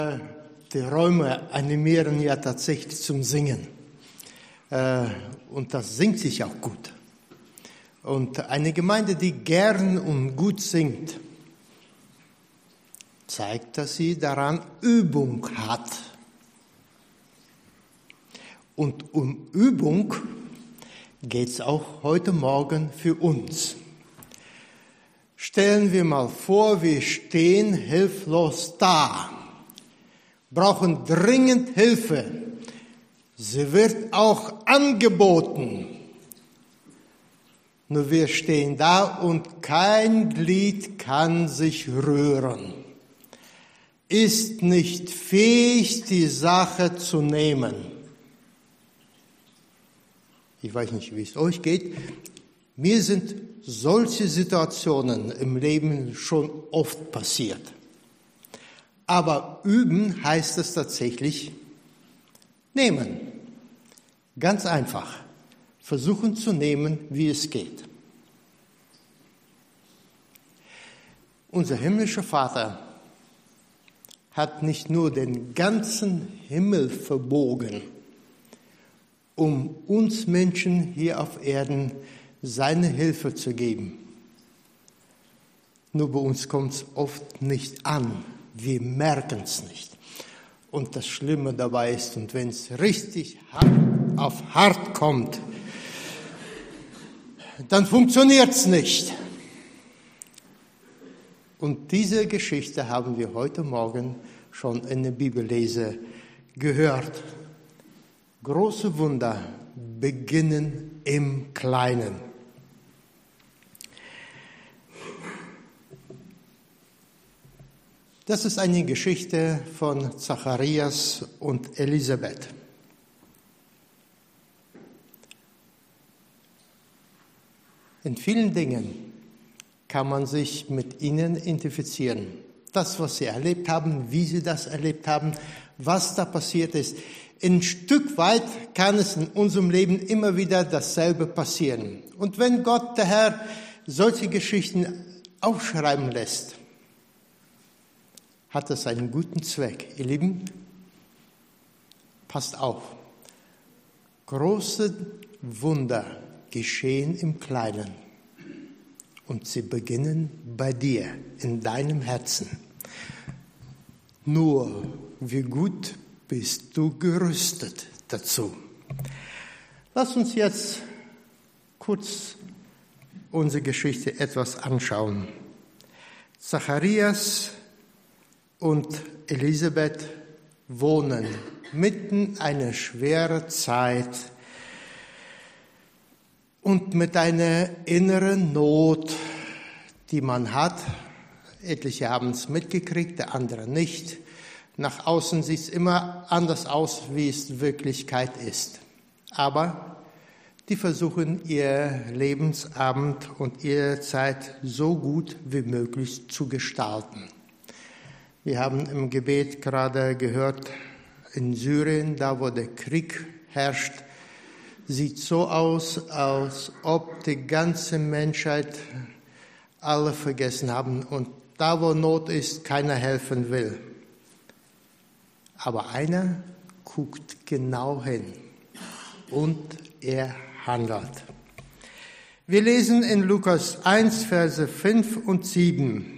Die Räume animieren ja tatsächlich zum Singen. Und das singt sich auch gut. Und eine Gemeinde, die gern und gut singt, zeigt, dass sie daran Übung hat. Und um Übung geht es auch heute Morgen für uns. Stellen wir mal vor, wir stehen hilflos da, brauchen dringend Hilfe. Sie wird auch angeboten. Nur wir stehen da und kein Glied kann sich rühren. Ist nicht fähig, die Sache zu nehmen. Ich weiß nicht, wie es euch geht. Mir sind solche Situationen im Leben schon oft passiert. Aber üben heißt es tatsächlich nehmen. Ganz einfach. Versuchen zu nehmen, wie es geht. Unser himmlischer Vater hat nicht nur den ganzen Himmel verbogen, um uns Menschen hier auf Erden seine Hilfe zu geben. Nur bei uns kommt es oft nicht an. Wir merken es nicht. Und das Schlimme dabei ist, und wenn es richtig hart auf hart kommt, dann funktioniert es nicht. Und diese Geschichte haben wir heute Morgen schon in der Bibellese gehört. Große Wunder beginnen im Kleinen. Das ist eine Geschichte von Zacharias und Elisabeth. In vielen Dingen kann man sich mit ihnen identifizieren. Das, was sie erlebt haben, wie sie das erlebt haben, was da passiert ist. Ein Stück weit kann es in unserem Leben immer wieder dasselbe passieren. Und wenn Gott, der Herr, solche Geschichten aufschreiben lässt, hat es einen guten Zweck. Ihr Lieben, passt auf. Große Wunder geschehen im Kleinen. Und sie beginnen bei dir, in deinem Herzen. Nur, wie gut bist du gerüstet dazu? Lass uns jetzt kurz unsere Geschichte etwas anschauen. Zacharias und Elisabeth wohnen mitten einer schweren Zeit und mit einer inneren Not, die man hat. Etliche haben es mitgekriegt, der andere nicht. Nach außen sieht es immer anders aus, wie es in Wirklichkeit ist. Aber die versuchen, ihr Lebensabend und ihre Zeit so gut wie möglich zu gestalten. Wir haben im Gebet gerade gehört, in Syrien, da wo der Krieg herrscht, sieht so aus, als ob die ganze Menschheit alle vergessen haben und da wo Not ist, keiner helfen will. Aber einer guckt genau hin und er handelt. Wir lesen in Lukas 1, Verse 5 und 7.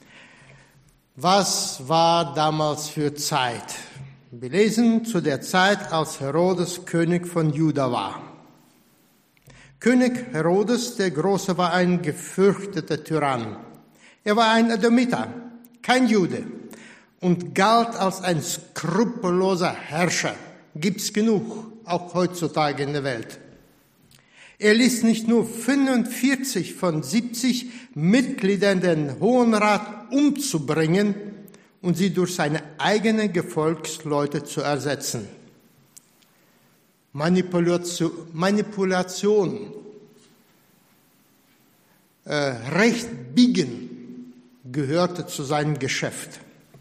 Was war damals für Zeit? Wir lesen zu der Zeit, als Herodes König von Juda war. König Herodes der Große war ein gefürchteter Tyrann. Er war ein Edomiter, kein Jude, und galt als ein skrupelloser Herrscher. Gibt's genug, auch heutzutage in der Welt. Er ließ nicht nur 45 von 70 Mitgliedern den Hohen Rat umzubringen und sie durch seine eigenen Gefolgsleute zu ersetzen. Manipulation, Recht biegen gehörte zu seinem Geschäft.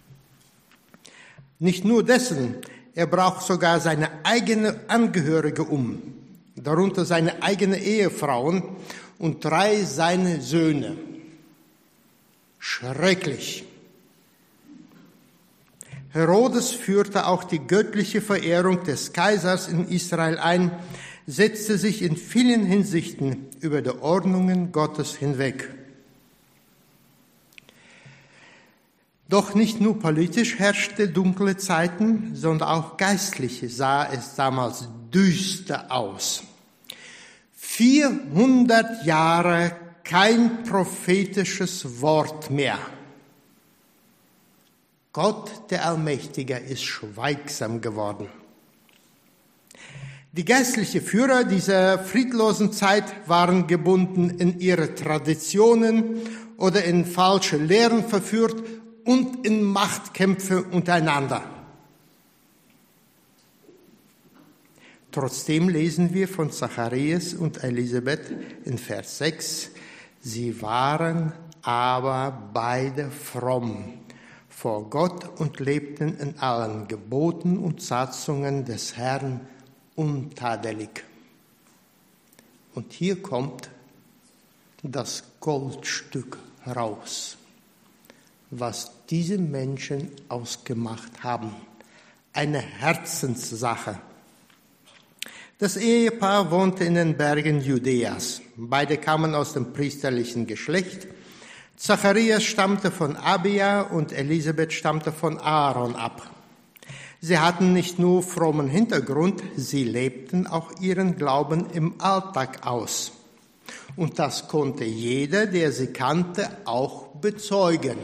Nicht nur dessen, er braucht sogar seine eigene Angehörige um, darunter seine eigene Ehefrauen und 3 seine Söhne. Schrecklich. Herodes führte auch die göttliche Verehrung des Kaisers in Israel ein, setzte sich in vielen Hinsichten über die Ordnungen Gottes hinweg. Doch nicht nur politisch herrschte dunkle Zeiten, sondern auch geistlich sah es damals düster aus. 400 Jahre kein prophetisches Wort mehr. Gott, der Allmächtige, ist schweigsam geworden. Die geistlichen Führer dieser friedlosen Zeit waren gebunden in ihre Traditionen oder in falsche Lehren verführt und in Machtkämpfe untereinander. Trotzdem lesen wir von Zacharias und Elisabeth in Vers 6, sie waren aber beide fromm vor Gott und lebten in allen Geboten und Satzungen des Herrn untadelig. Und hier kommt das Goldstück raus, was diese Menschen ausgemacht haben. Eine Herzenssache. Das Ehepaar wohnte in den Bergen Judäas. Beide kamen aus dem priesterlichen Geschlecht. Zacharias stammte von Abia und Elisabeth stammte von Aaron ab. Sie hatten nicht nur frommen Hintergrund, sie lebten auch ihren Glauben im Alltag aus. Und das konnte jeder, der sie kannte, auch bezeugen.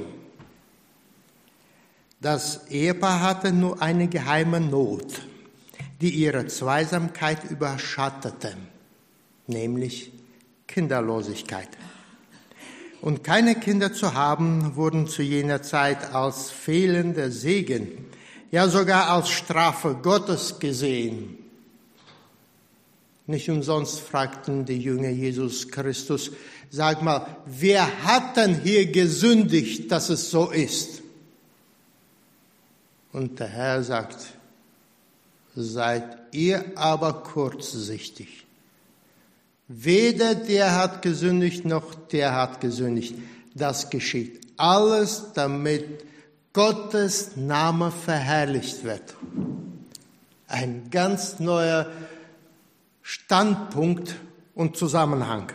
Das Ehepaar hatte nur eine geheime Not, die ihre Zweisamkeit überschattete, nämlich Kinderlosigkeit. Und keine Kinder zu haben, wurden zu jener Zeit als fehlender Segen, ja sogar als Strafe Gottes gesehen. Nicht umsonst fragten die Jünger Jesus Christus, sag mal, wer hat denn hier gesündigt, dass es so ist? Und der Herr sagt, seid ihr aber kurzsichtig. Weder der hat gesündigt, noch der hat gesündigt. Das geschieht alles, damit Gottes Name verherrlicht wird. Ein ganz neuer Standpunkt und Zusammenhang.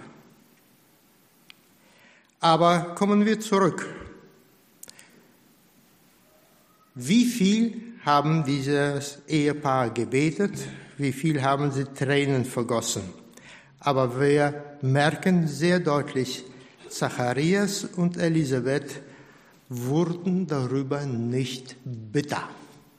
Aber kommen wir zurück. Wie viel haben dieses Ehepaar gebetet? Wie viel haben sie Tränen vergossen? Aber wir merken sehr deutlich, Zacharias und Elisabeth wurden darüber nicht bitter.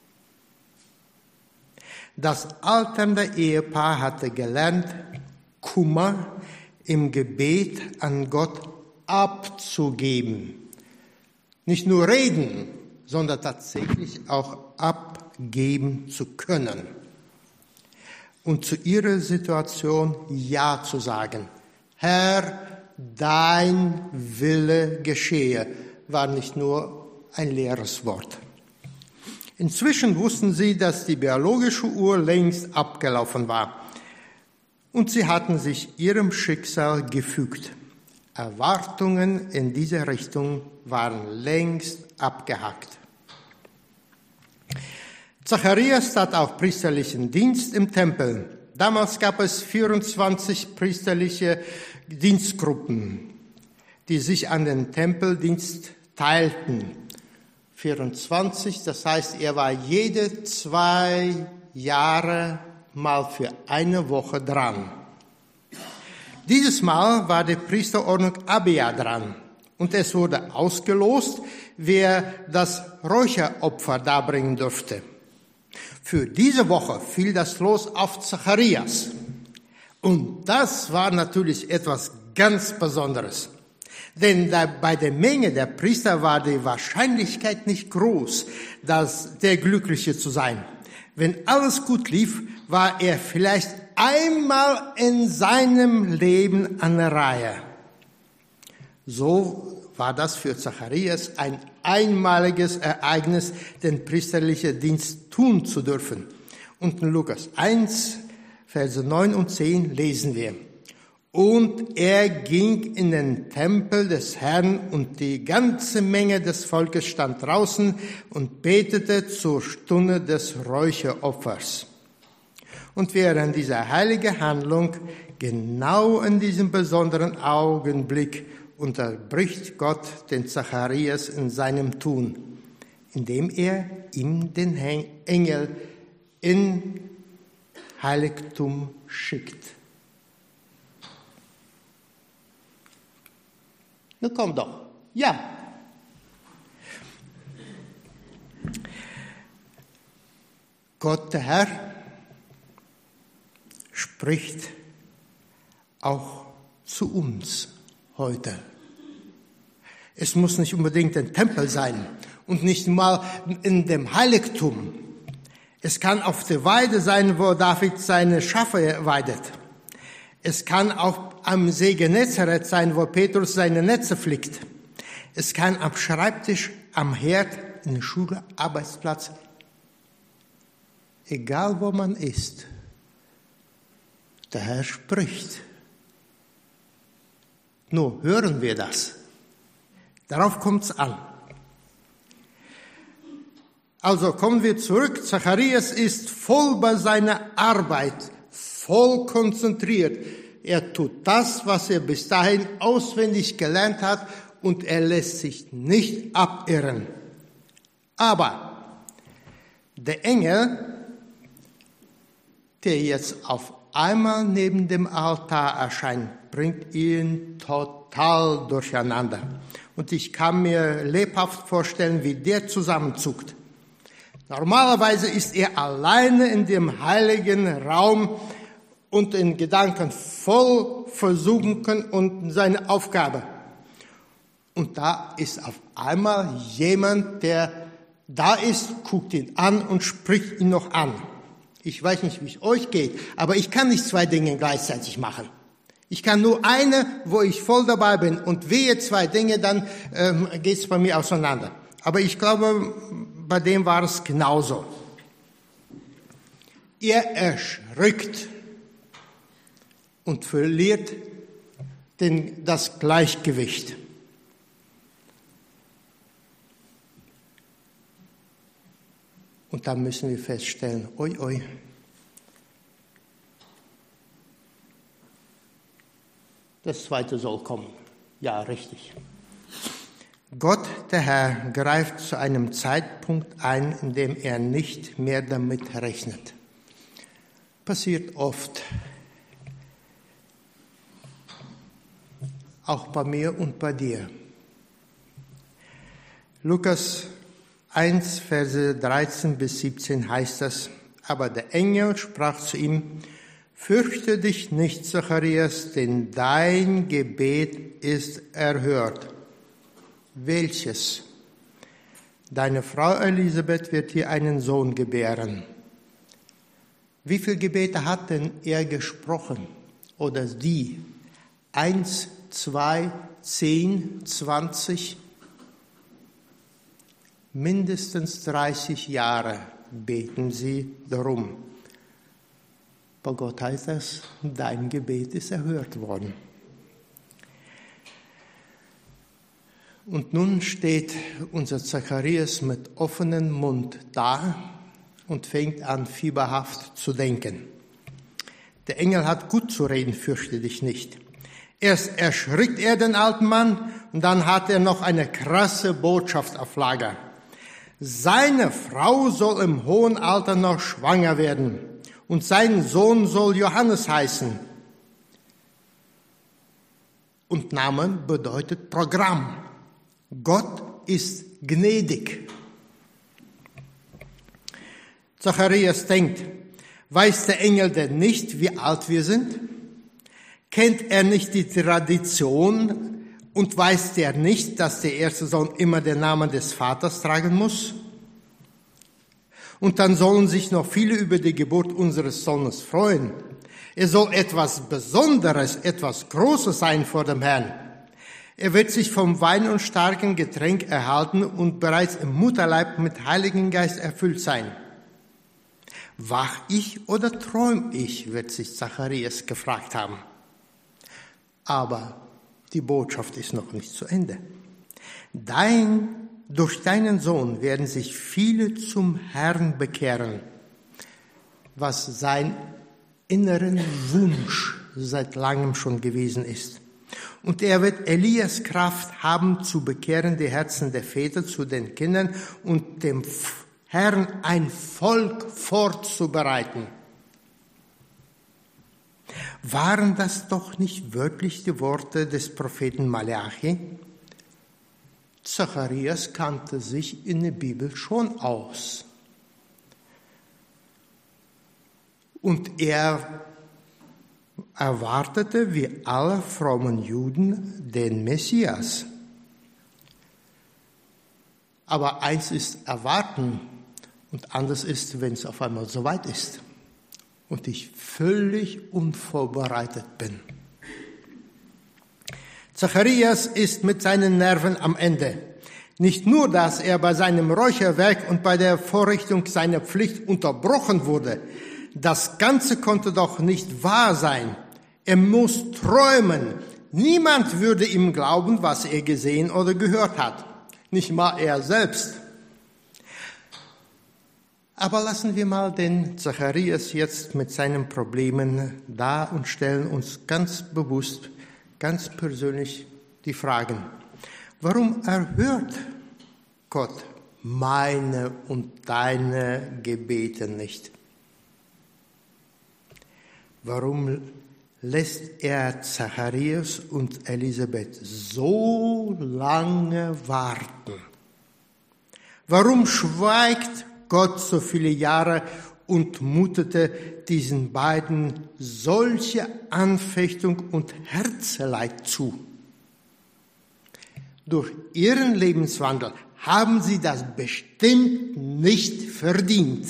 Das alternde Ehepaar hatte gelernt, Kummer im Gebet an Gott abzugeben. Nicht nur reden, sondern tatsächlich auch abgeben zu können. Und zu ihrer Situation Ja zu sagen. Herr, dein Wille geschehe, war nicht nur ein leeres Wort. Inzwischen wussten sie, dass die biologische Uhr längst abgelaufen war. Und sie hatten sich ihrem Schicksal gefügt. Erwartungen in diese Richtung waren längst abgehakt. Zacharias tat auch priesterlichen Dienst im Tempel. Damals gab es 24 priesterliche Dienstgruppen, die sich an den Tempeldienst teilten. 24, das heißt, er war jede 2 Jahre mal für eine Woche dran. Dieses Mal war die Priesterordnung Abia dran und es wurde ausgelost, wer das Räucheropfer darbringen durfte. Für diese Woche fiel das Los auf Zacharias. Und das war natürlich etwas ganz Besonderes. Denn bei der Menge der Priester war die Wahrscheinlichkeit nicht groß, der Glückliche zu sein. Wenn alles gut lief, war er vielleicht einmal in seinem Leben an der Reihe. So war das für Zacharias ein einmaliges Ereignis, den priesterlichen Dienst tun zu dürfen. Und in Lukas 1, Verse 9 und 10 lesen wir. Und er ging in den Tempel des Herrn, und die ganze Menge des Volkes stand draußen und betete zur Stunde des Räucheropfers. Und während dieser heiligen Handlung, genau in diesem besonderen Augenblick, unterbricht Gott den Zacharias in seinem Tun, indem er ihm den Engel in Heiligtum schickt. Na komm doch. Ja. Gott, der Herr, spricht auch zu uns heute. Es muss nicht unbedingt ein Tempel sein und nicht mal in dem Heiligtum. Es kann auf der Weide sein, wo David seine Schafe weidet. Es kann auch am See Genezareth sein, wo Petrus seine Netze flickt. Es kann am Schreibtisch, am Herd, in der Schule, Arbeitsplatz. Egal wo man ist, der Herr spricht. Nur hören wir das. Darauf kommt es an. Also kommen wir zurück. Zacharias ist voll bei seiner Arbeit, voll konzentriert. Er tut das, was er bis dahin auswendig gelernt hat, und er lässt sich nicht abirren. Aber der Engel, der jetzt auf einmal neben dem Altar erscheint, bringt ihn total durcheinander. Und ich kann mir lebhaft vorstellen, wie der zusammenzuckt. Normalerweise ist er alleine in dem heiligen Raum und in Gedanken voll versunken und seine Aufgabe. Und da ist auf einmal jemand, der da ist, guckt ihn an und spricht ihn noch an. Ich weiß nicht, wie es euch geht, aber ich kann nicht zwei Dinge gleichzeitig machen. Ich kann nur eine, wo ich voll dabei bin, und wehe zwei Dinge, dann geht es bei mir auseinander. Aber ich glaube, bei dem war es genauso. Er erschrickt und verliert das Gleichgewicht. Und dann müssen wir feststellen, oi, oi. Das zweite soll kommen. Ja, richtig. Gott, der Herr, greift zu einem Zeitpunkt ein, in dem er nicht mehr damit rechnet. Passiert oft. Auch bei mir und bei dir. Lukas 1, Verse 13 bis 17 heißt das: Aber der Engel sprach zu ihm: Fürchte dich nicht, Zacharias, denn dein Gebet ist erhört. Welches? Deine Frau Elisabeth wird dir einen Sohn gebären. Wie viele Gebete hat denn er gesprochen? Oder die? 1, 2, 10, 20? Mindestens 30 Jahre beten sie darum. Bei Gott heißt das, dein Gebet ist erhört worden. Und nun steht unser Zacharias mit offenem Mund da und fängt an, fieberhaft zu denken. Der Engel hat gut zu reden, fürchte dich nicht. Erst erschrickt er den alten Mann und dann hat er noch eine krasse Botschaft auf Lager. Seine Frau soll im hohen Alter noch schwanger werden und sein Sohn soll Johannes heißen. Und Name bedeutet Programm. Gott ist gnädig. Zacharias denkt, weiß der Engel denn nicht, wie alt wir sind? Kennt er nicht die Tradition und weiß der nicht, dass der erste Sohn immer den Namen des Vaters tragen muss? Und dann sollen sich noch viele über die Geburt unseres Sohnes freuen. Er soll etwas Besonderes, etwas Großes sein vor dem Herrn. Er wird sich vom Wein und starken Getränk erhalten und bereits im Mutterleib mit Heiligen Geist erfüllt sein. Wach ich oder träum ich, wird sich Zacharias gefragt haben. Aber die Botschaft ist noch nicht zu Ende. Durch deinen Sohn werden sich viele zum Herrn bekehren, was sein inneren Wunsch seit langem schon gewesen ist. Und er wird Elias Kraft haben, zu bekehren die Herzen der Väter zu den Kindern und dem Herrn ein Volk vorzubereiten. Waren das doch nicht wörtlich die Worte des Propheten Malachi? Zacharias kannte sich in der Bibel schon aus. Und er erwartete wie alle frommen Juden den Messias. Aber eins ist erwarten und anders ist, wenn es auf einmal soweit ist und ich völlig unvorbereitet bin. Zacharias ist mit seinen Nerven am Ende. Nicht nur, dass er bei seinem Räucherwerk und bei der Vorrichtung seiner Pflicht unterbrochen wurde. Das Ganze konnte doch nicht wahr sein. Er muss träumen. Niemand würde ihm glauben, was er gesehen oder gehört hat. Nicht mal er selbst. Aber lassen wir mal den Zacharias jetzt mit seinen Problemen da und stellen uns ganz bewusst, ganz persönlich die Fragen. Warum erhört Gott meine und deine Gebete nicht? Warum lässt er Zacharias und Elisabeth so lange warten? Warum schweigt Gott so viele Jahre und mutete diesen beiden solche Anfechtung und Herzeleid zu? Durch ihren Lebenswandel haben sie das bestimmt nicht verdient.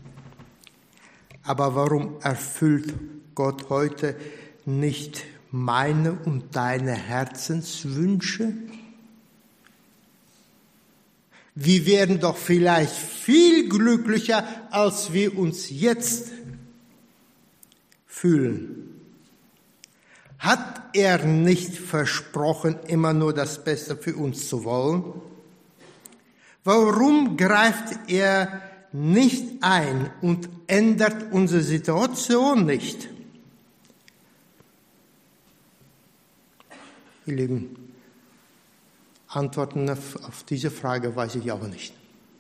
Aber warum erfüllt Gott heute nicht meine und deine Herzenswünsche? Wir werden doch vielleicht viel glücklicher, als wir uns jetzt fühlen. Hat er nicht versprochen, immer nur das Beste für uns zu wollen? Warum greift er nicht ein und ändert unsere Situation nicht? Ihr Lieben, Antworten auf diese Frage weiß ich aber nicht.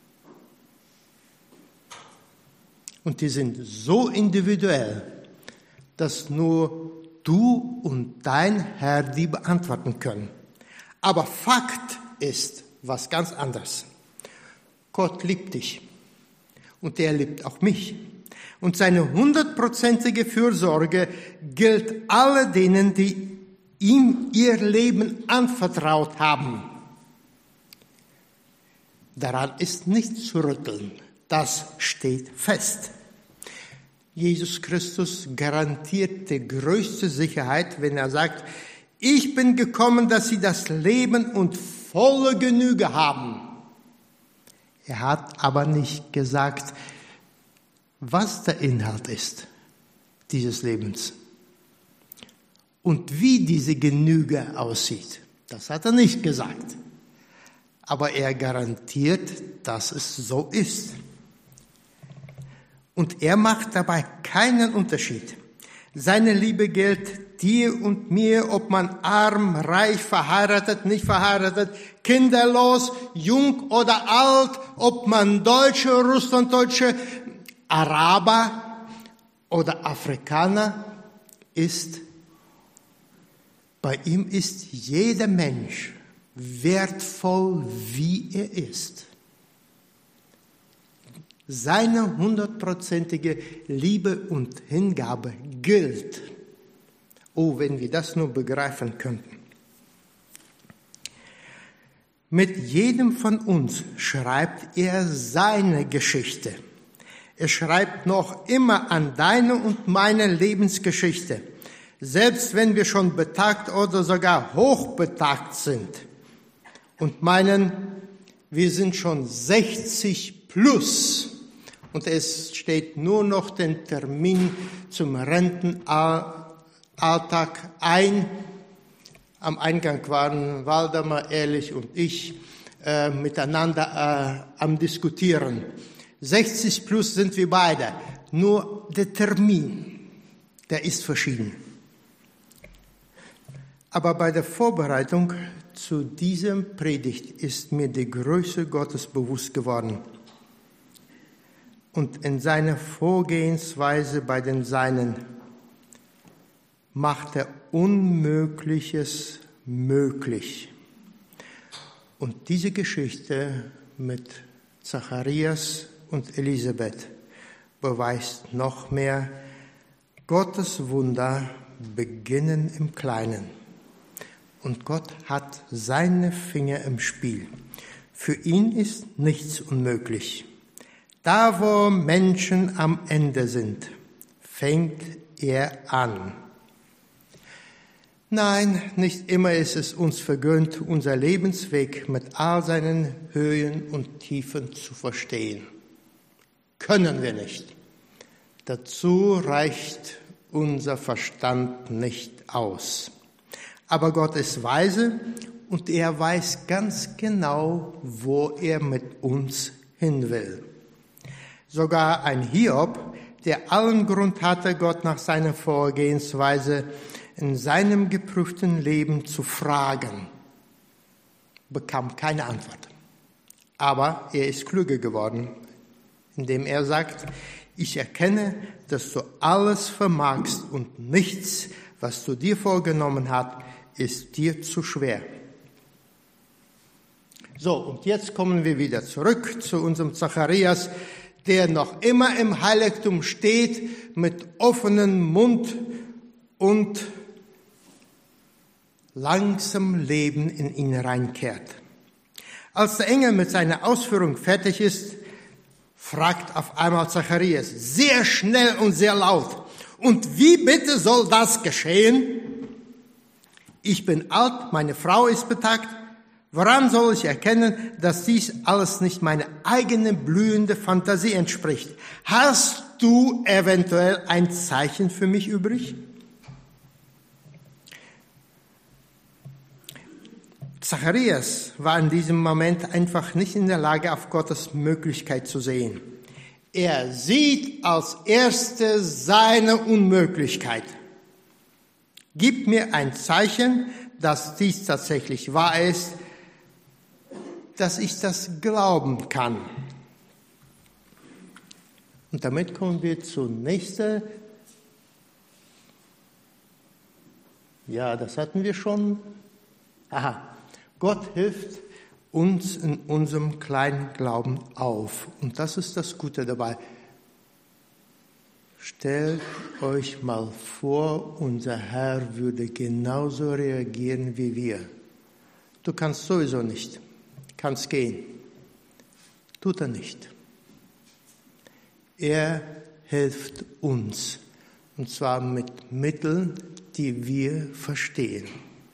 Und die sind so individuell, dass nur du und dein Herr die beantworten können. Aber Fakt ist was ganz anderes. Gott liebt dich und er liebt auch mich. Und seine 100%ige Fürsorge gilt alle denen, die ihm ihr Leben anvertraut haben. Daran ist nichts zu rütteln. Das steht fest. Jesus Christus garantiert die größte Sicherheit, wenn er sagt, ich bin gekommen, dass sie das Leben und volle Genüge haben. Er hat aber nicht gesagt, was der Inhalt ist dieses Lebens und wie diese Genüge aussieht. Das hat er nicht gesagt. Aber er garantiert, dass es so ist. Und er macht dabei keinen Unterschied. Seine Liebe gilt dir und mir, ob man arm, reich, verheiratet, nicht verheiratet, kinderlos, jung oder alt, ob man Deutsche, Russlanddeutsche, Araber oder Afrikaner ist. Bei ihm ist jeder Mensch wertvoll, wie er ist. Seine 100%ige Liebe und Hingabe gilt. Oh, wenn wir das nur begreifen könnten. Mit jedem von uns schreibt er seine Geschichte. Er schreibt noch immer an deine und meine Lebensgeschichte. Selbst wenn wir schon betagt oder sogar hochbetagt sind und meinen, wir sind schon 60 plus und es steht nur noch den Termin zum Rentenalltag ein, Am Eingang waren Waldemar, Ehrlich und ich miteinander am Diskutieren. 60 plus sind wir beide. Nur der Termin, der ist verschieden. Aber bei der Vorbereitung zu diesem Predigt ist mir die Größe Gottes bewusst geworden. Und in seiner Vorgehensweise bei den Seinen macht er Unmögliches möglich. Und diese Geschichte mit Zacharias und Elisabeth beweist noch mehr, Gottes Wunder beginnen im Kleinen. Und Gott hat seine Finger im Spiel. Für ihn ist nichts unmöglich. Da, wo Menschen am Ende sind, fängt er an. Nein, nicht immer ist es uns vergönnt, unser Lebensweg mit all seinen Höhen und Tiefen zu verstehen. Können wir nicht. Dazu reicht unser Verstand nicht aus. Aber Gott ist weise und er weiß ganz genau, wo er mit uns hin will. Sogar ein Hiob, der allen Grund hatte, Gott nach seiner Vorgehensweise in seinem geprüften Leben zu fragen, bekam keine Antwort. Aber er ist klüger geworden, indem er sagt, ich erkenne, dass du alles vermagst und nichts, was du dir vorgenommen hast, ist dir zu schwer. So, und jetzt kommen wir wieder zurück zu unserem Zacharias, der noch immer im Heiligtum steht, mit offenem Mund und langsam Leben in ihn reinkehrt. Als der Engel mit seiner Ausführung fertig ist, fragt auf einmal Zacharias sehr schnell und sehr laut, und wie bitte soll das geschehen? Ich bin alt, meine Frau ist betagt. Woran soll ich erkennen, dass dies alles nicht meiner eigenen blühenden Fantasie entspricht? Hast du eventuell ein Zeichen für mich übrig? Zacharias war in diesem Moment einfach nicht in der Lage, auf Gottes Möglichkeit zu sehen. Er sieht als Erste seine Unmöglichkeit. Gib mir ein Zeichen, dass dies tatsächlich wahr ist, dass ich das glauben kann. Und damit kommen wir zur nächsten. Ja, das hatten wir schon. Aha. Gott hilft uns in unserem kleinen Glauben auf. Und das ist das Gute dabei. Stellt euch mal vor, unser Herr würde genauso reagieren wie wir. Du kannst sowieso nicht. Kannst gehen. Tut er nicht. Er hilft uns. Und zwar mit Mitteln, die wir verstehen.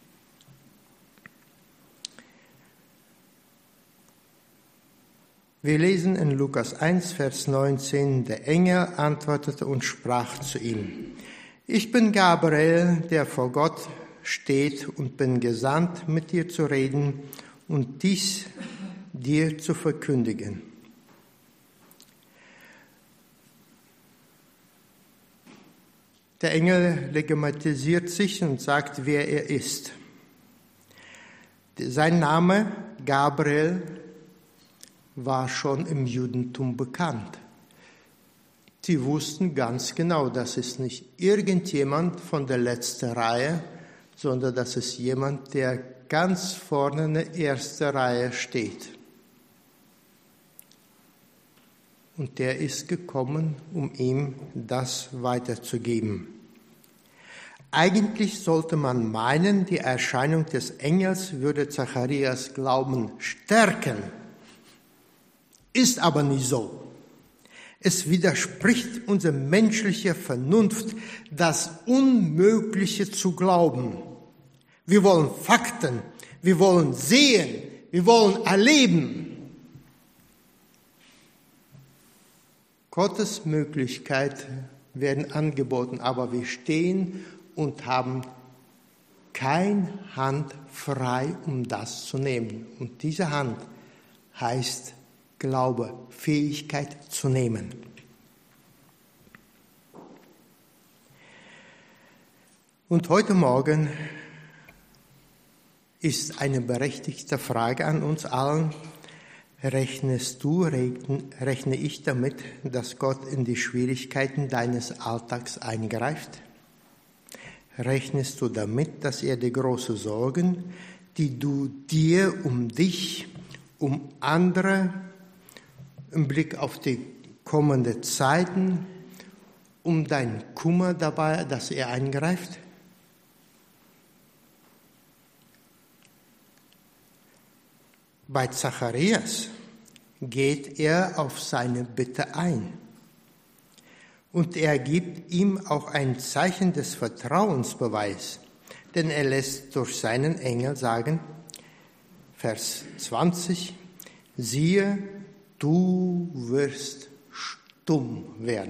Wir lesen in Lukas 1, Vers 19, der Engel antwortete und sprach zu ihm, ich bin Gabriel, der vor Gott steht und bin gesandt, mit dir zu reden und dies dir zu verkündigen. Der Engel legitimisiert sich und sagt, wer er ist. Sein Name, Gabriel, war schon im Judentum bekannt. Sie wussten ganz genau, das ist nicht irgendjemand von der letzten Reihe, sondern das ist jemand, der ganz vorne in der ersten Reihe steht. Und der ist gekommen, um ihm das weiterzugeben. Eigentlich sollte man meinen, die Erscheinung des Engels würde Zacharias Glauben stärken. Ist aber nicht so. Es widerspricht unserer menschlichen Vernunft, das Unmögliche zu glauben. Wir wollen Fakten, wir wollen sehen, wir wollen erleben. Gottes Möglichkeiten werden angeboten, aber wir stehen und haben keine Hand frei, um das zu nehmen. Und diese Hand heißt Glaube, Fähigkeit zu nehmen. Und heute Morgen ist eine berechtigte Frage an uns allen. Rechne ich damit, dass Gott in die Schwierigkeiten deines Alltags eingreift? Rechnest du damit, dass er die großen Sorgen, die du dir um dich, um andere, im Blick auf die kommenden Zeiten, um deinen Kummer dabei, dass er eingreift? Bei Zacharias geht er auf seine Bitte ein. Und er gibt ihm auch ein Zeichen des Vertrauensbeweis, denn er lässt durch seinen Engel sagen, Vers 20, siehe, du wirst stumm werden.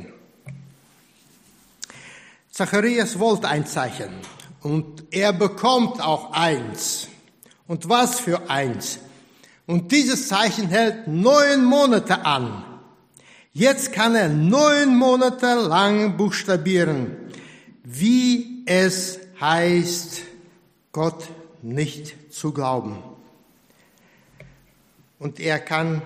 Zacharias wollte ein Zeichen und er bekommt auch eins. Und was für eins? Und dieses Zeichen hält 9 Monate an. Jetzt kann er 9 Monate lang buchstabieren, wie es heißt, Gott nicht zu glauben. Und er kann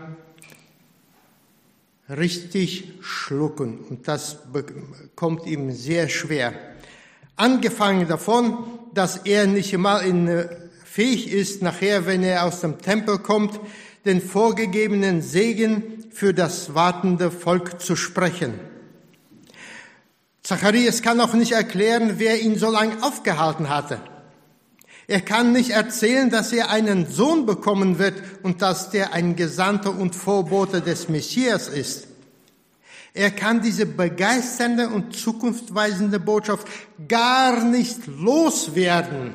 richtig schlucken und das kommt ihm sehr schwer. Angefangen davon, dass er nicht einmal fähig ist, nachher, wenn er aus dem Tempel kommt, den vorgegebenen Segen für das wartende Volk zu sprechen. Zacharias kann auch nicht erklären, wer ihn so lange aufgehalten hatte. Er kann nicht erzählen, dass er einen Sohn bekommen wird und dass der ein Gesandter und Vorbote des Messias ist. Er kann diese begeisternde und zukunftsweisende Botschaft gar nicht loswerden.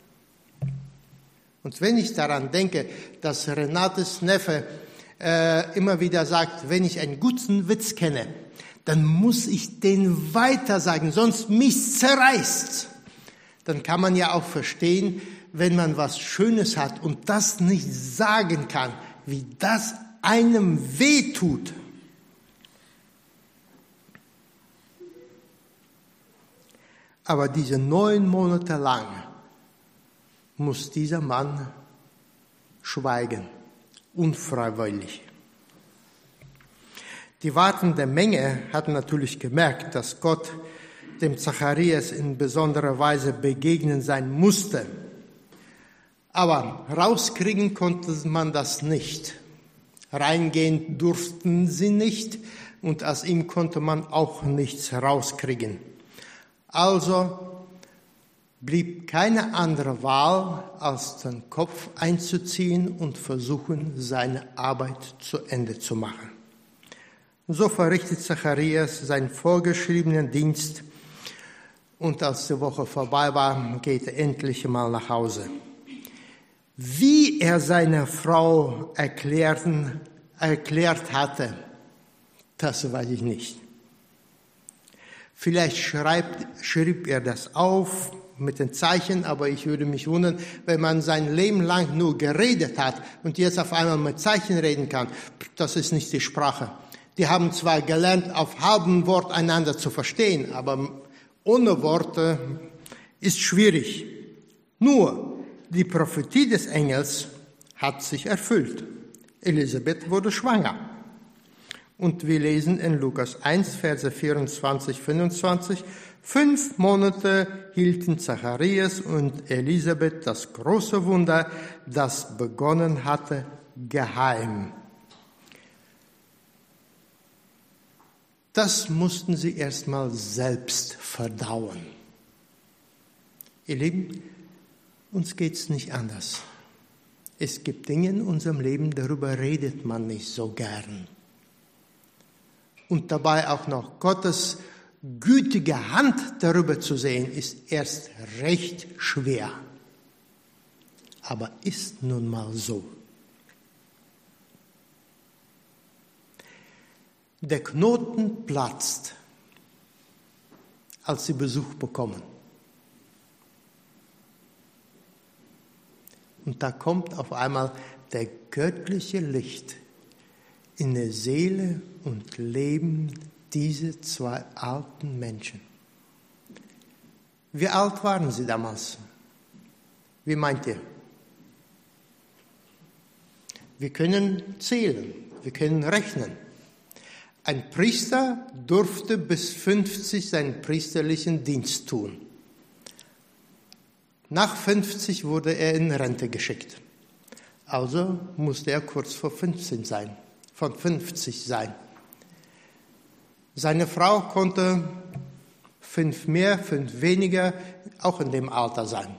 Und wenn ich daran denke, dass Renates Neffe immer wieder sagt, wenn ich einen guten Witz kenne, dann muss ich den weiter sagen, sonst mich zerreißt. Dann kann man ja auch verstehen, wenn man was Schönes hat und das nicht sagen kann, wie das einem wehtut. Aber diese 9 Monate lang muss dieser Mann schweigen, unfreiwillig. Die wartende Menge hat natürlich gemerkt, dass Gott dem Zacharias in besonderer Weise begegnen sein musste. Aber rauskriegen konnte man das nicht. Reingehen durften sie nicht und aus ihm konnte man auch nichts rauskriegen. Also blieb keine andere Wahl, als den Kopf einzuziehen und versuchen, seine Arbeit zu Ende zu machen. So verrichtet Zacharias seinen vorgeschriebenen Dienst und als die Woche vorbei war, geht er endlich mal nach Hause. Wie er seiner Frau erklärt hatte, das weiß ich nicht. Vielleicht schrieb er das auf mit den Zeichen, aber ich würde mich wundern, wenn man sein Leben lang nur geredet hat und jetzt auf einmal mit Zeichen reden kann. Das ist nicht die Sprache. Die haben zwar gelernt, auf halbem Wort einander zu verstehen, aber ohne Worte ist schwierig. Nur die Prophetie des Engels hat sich erfüllt. Elisabeth wurde schwanger. Und wir lesen in Lukas 1, Verse 24, 25, 5 Monate hielten Zacharias und Elisabeth das große Wunder, das begonnen hatte, geheim. Das mussten sie erstmal selbst verdauen. Ihr Lieben, uns geht's nicht anders. Es gibt Dinge in unserem Leben, darüber redet man nicht so gern. Und dabei auch noch Gottes gütige Hand darüber zu sehen, ist erst recht schwer. Aber ist nun mal so. Der Knoten platzt, als sie Besuch bekommen. Und da kommt auf einmal der göttliche Licht in die Seele und Leben dieser zwei alten Menschen. Wie alt waren sie damals? Wie meint ihr? Wir können zählen, wir können rechnen. Ein Priester durfte bis 50 seinen priesterlichen Dienst tun. Nach 50 wurde er in Rente geschickt. Also musste er kurz vor 50 sein. Seine Frau konnte 5 mehr, 5 weniger, auch in dem Alter sein.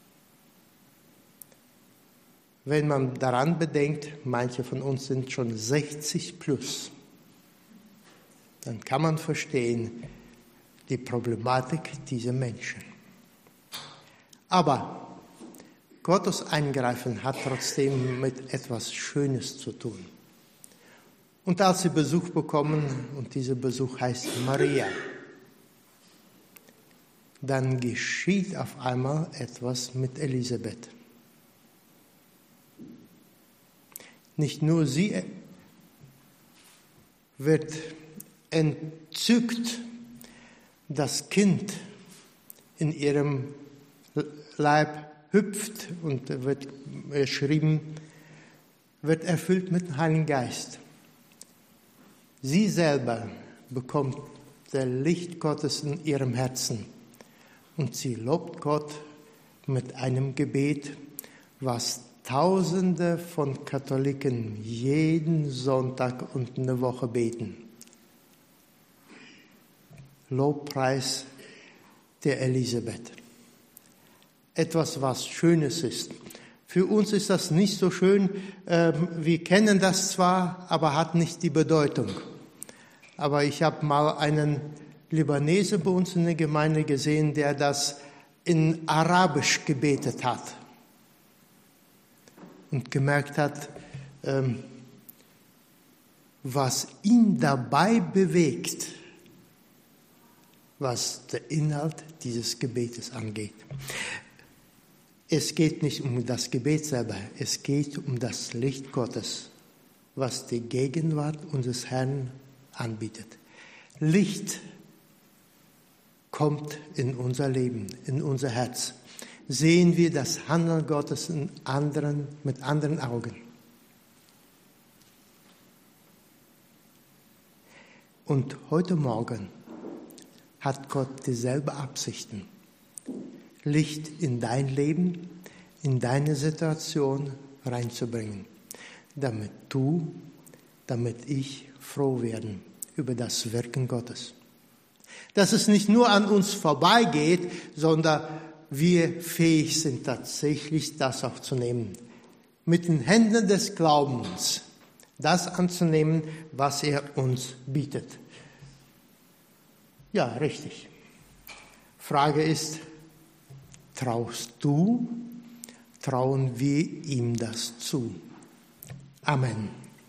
Wenn man daran bedenkt, manche von uns sind schon 60 plus, dann kann man verstehen die Problematik dieser Menschen. Aber Gottes Eingreifen hat trotzdem mit etwas Schönes zu tun. Und als sie Besuch bekommen, und dieser Besuch heißt Maria, dann geschieht auf einmal etwas mit Elisabeth. Nicht nur sie wird entzückt, das Kind in ihrem Leib hüpft und wird geschrieben, wird erfüllt mit dem Heiligen Geist. Sie selber bekommt das Licht Gottes in ihrem Herzen und sie lobt Gott mit einem Gebet, was Tausende von Katholiken jeden Sonntag und eine Woche beten. Lobpreis der Elisabeth. Etwas, was Schönes ist. Für uns ist das nicht so schön. Wir kennen das zwar, aber hat nicht die Bedeutung. Aber ich habe mal einen Libanese bei uns in der Gemeinde gesehen, der das in Arabisch gebetet hat. Und gemerkt hat, was ihn dabei bewegt, was der Inhalt dieses Gebetes angeht. Es geht nicht um das Gebet selber, es geht um das Licht Gottes, was die Gegenwart unseres Herrn anbietet. Licht kommt in unser Leben, in unser Herz. Sehen wir das Handeln Gottes mit anderen Augen. Und heute Morgen hat Gott dieselbe Absichten. Licht in dein Leben, in deine Situation reinzubringen, damit ich froh werden über das Wirken Gottes. Dass es nicht nur an uns vorbeigeht, sondern wir fähig sind tatsächlich das auch zu nehmen. Mit den Händen des Glaubens das anzunehmen, was er uns bietet. Ja, richtig. Frage ist, trauen wir ihm das zu? Amen.